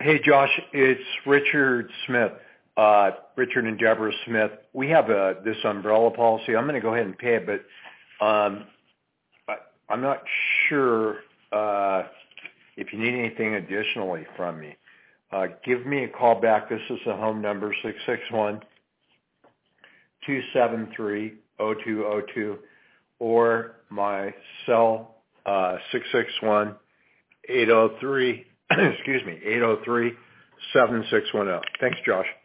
Hey, Josh, it's Richard Smith, Richard and Deborah Smith. We have this umbrella policy. I'm going to go ahead and pay it, but I'm not sure if you need anything additionally from me. Give me a call back. This is the home number, 661-273-0202, or my cell, 661-803, 803-7610. Thanks, Josh.